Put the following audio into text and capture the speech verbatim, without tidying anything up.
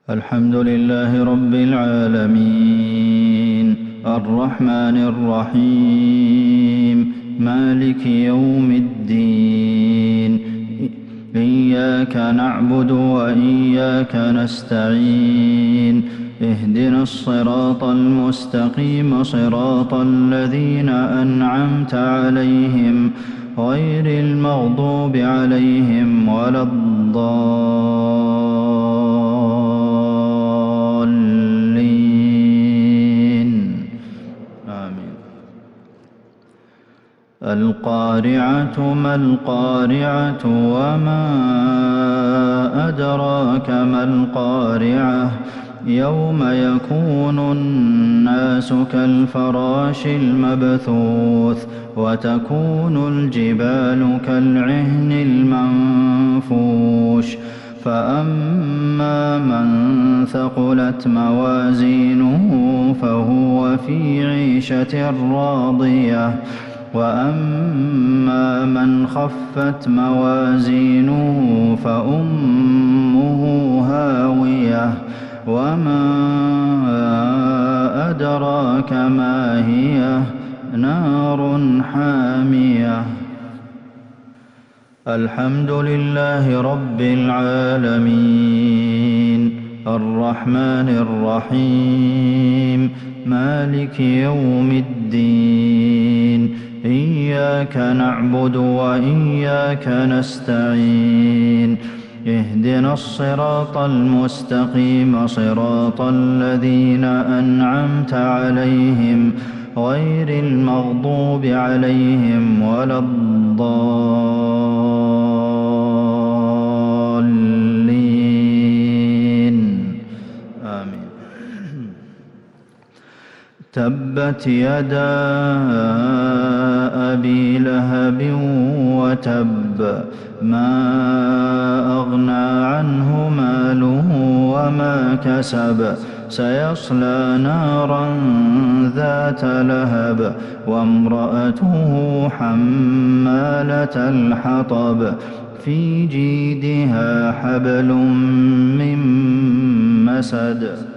الحمد لله رب العالمين الرحمن الرحيم مالك يوم الدين إياك نعبد وإياك نستعين اهدنا الصراط المستقيم صراط الذين أنعمت عليهم غير المغضوب عليهم ولا الضالين آمين. القارعة ما القارعة وما أدراك ما القارعة يوم يكون الناس كالفراش المبثوث وتكون الجبال كالعهن المنفوش فأما من ثقلت موازينه فهو في عيشة راضية وأما من خفت موازينه فأمه هاوية وما أدراك ما هي نار حامية. الحمد لله رب العالمين الرحمن الرحيم مالك يوم الدين إياك نعبد وإياك نستعين اهدنا الصراط المستقيم صراط الذين أنعمت عليهم غير المغضوب عليهم ولا الضالين آمين. تبت يدا أبي لهب وتب ما أغنى عنه ماله وما كسب سيصلى نارا ذات لهب وامرأته حمالة الحطب في جيدها حبل من مسد.